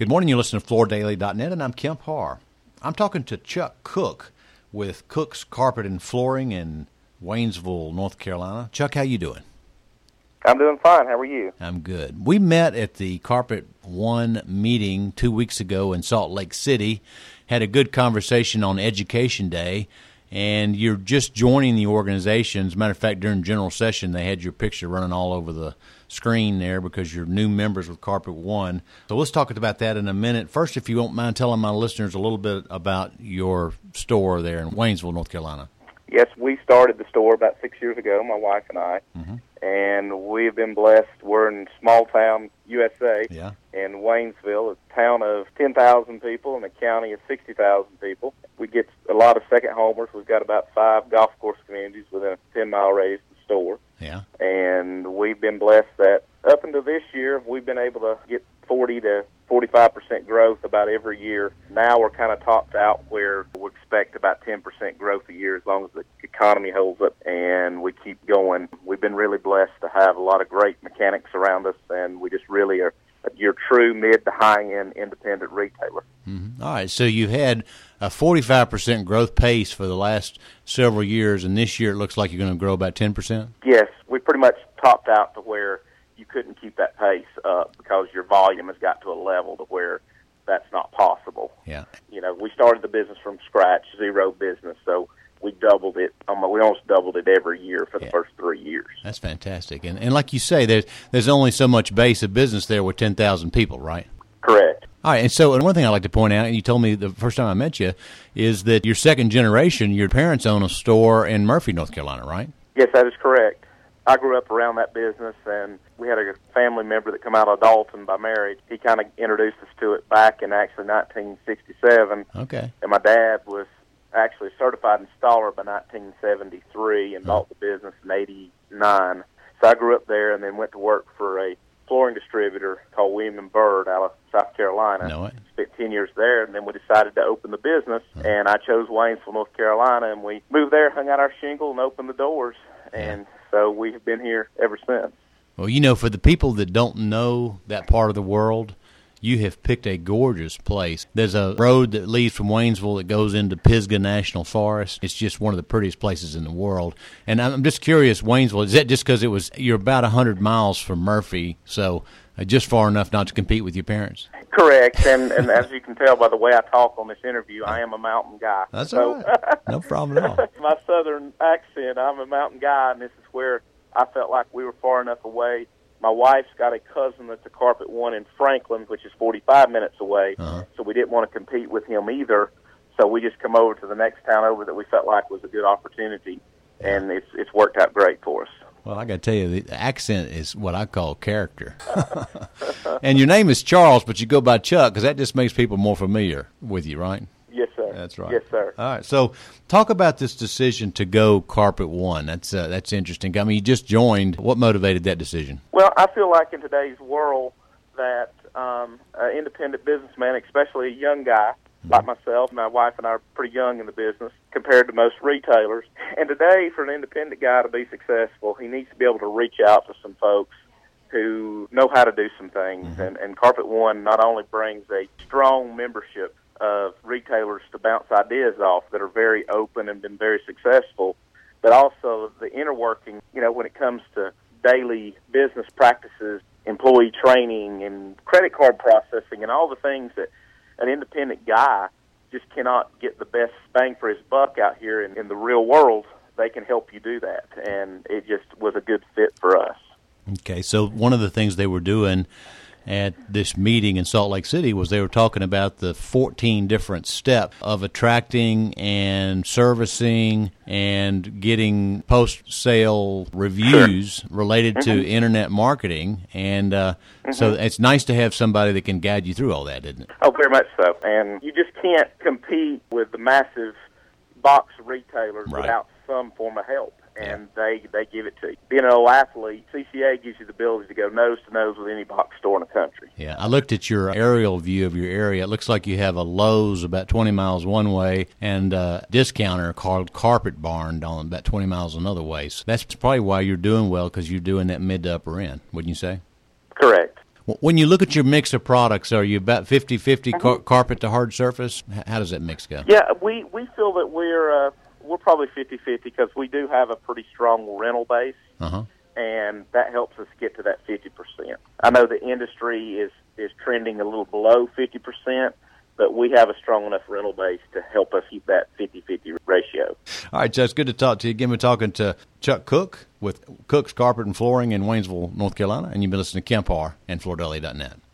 Good morning. You're listening to FloorDaily.net, and I'm Kemp Harr. I'm talking to Chuck Cook with Cook's Carpet and Flooring in Waynesville, North Carolina. Chuck, how you doing? I'm doing fine. How are you? I'm good. We met at the Carpet One meeting 2 weeks ago in Salt Lake City, had a good conversation on Education Day, and you're just joining the organization. As a matter of fact, during general session, they had your picture running all over the screen there because you're new members with Carpet One. So let's talk about that in a minute. First, if you won't mind telling my listeners a little bit about your store there in Waynesville, North Carolina. Yes, we started the store about 6 years ago, my wife and I, and we've been blessed. We're in small town USA, in Waynesville, a town of 10,000 people and a county of 60,000 people. We get a lot of second homers. We've got about 5 golf course communities within a 10-mile radius of the store. Yeah. And we've been blessed that up until this year, we've been able to get 40 to 45% growth about every year. Now we're kind of topped out where we expect about 10% growth a year as long as the economy holds up and we keep going. We've been really blessed to have a lot of great mechanics around us, and we just really are your true mid to high-end independent retailer. Mm-hmm. All right, so you had a 45% growth pace for the last several years, and this year it looks like you're going to grow about 10%? Yes, we pretty much topped out to where you couldn't keep that pace up because your volume has got to a level to where that's not possible. Yeah. You know, we started the business from scratch, zero business, so we doubled it. We almost doubled it every year for the first 3 years. That's fantastic. And like you say, there's only so much base of business there with 10,000 people, right? Correct. All right, and so one thing I'd like to point out, and you told me the first time I met you, is that your second generation, your parents own a store in Murphy, North Carolina, right? Yes, that is correct. I grew up around that business, and we had a family member that come out of Dalton by marriage. He kind of introduced us to it back in actually 1967. Okay. And my dad was actually a certified installer by 1973 and bought the business in 89. So I grew up there and then went to work for a flooring distributor called William & Byrd out of South Carolina. Know it. Spent 10 years there, and then we decided to open the business, and I chose Waynesville, North Carolina, and we moved there, hung out our shingle, and opened the doors. And so we have been here ever since. Well, you know, for the people that don't know that part of the world, you have picked a gorgeous place. There's a road that leads from Waynesville that goes into Pisgah National Forest. It's just one of the prettiest places in the world. And I'm just curious, Waynesville, is that just because you're about 100 miles from Murphy, so just far enough not to compete with your parents? Correct, and as you can tell by the way I talk on this interview, I am a mountain guy. That's all right. No problem at all. My southern accent, I'm a mountain guy, and this is where I felt like we were far enough away. My wife's got a cousin that's a Carpet One in Franklin, which is 45 minutes away, so we didn't want to compete with him either. So we just come over to the next town over that we felt like was a good opportunity, and it's worked out great for us. Well, I got to tell you, the accent is what I call character. And your name is Charles, but you go by Chuck because that just makes people more familiar with you, right? Yes, sir. That's right. Yes, sir. All right. So talk about this decision to go Carpet One. That's interesting. I mean, you just joined. What motivated that decision? Well, I feel like in today's world that an independent businessman, especially a young guy like myself, my wife and I are pretty young in the business compared to most retailers. And today, for an independent guy to be successful, he needs to be able to reach out to some folks who know how to do some things. And Carpet One not only brings a strong membership of retailers to bounce ideas off that are very open and been very successful, but also the inner working, you know, when it comes to daily business practices, employee training, and credit card processing, and all the things that an independent guy just cannot get the best bang for his buck out here in the real world. They can help you do that, and it just was a good fit for us. Okay, so one of the things they were doing at this meeting in Salt Lake City was they were talking about the 14 different steps of attracting and servicing and getting post-sale reviews related to Internet marketing. And so it's nice to have somebody that can guide you through all that, isn't it? Oh, very much so. And you just can't compete with the massive box retailers without some form of help. And they give it to you. Being an old athlete, CCA gives you the ability to go nose-to-nose with any box store in the country. Yeah, I looked at your aerial view of your area. It looks like you have a Lowe's about 20 miles one way and a discounter called Carpet Barn on about 20 miles another way. So that's probably why you're doing well, because you're doing that mid to upper end, wouldn't you say? Correct. When you look at your mix of products, are you about 50-50 carpet to hard surface? How does that mix go? Yeah, we feel that we're probably 50-50 because we do have a pretty strong rental base, and that helps us get to that 50%. I know the industry is trending a little below 50%, but we have a strong enough rental base to help us keep that 50-50 ratio. All right, Chuck, it's good to talk to you. Again, we're talking to Chuck Cook with Cook's Carpet and Flooring in Waynesville, North Carolina, and you've been listening to Kemp Harr and FloorDaily.net.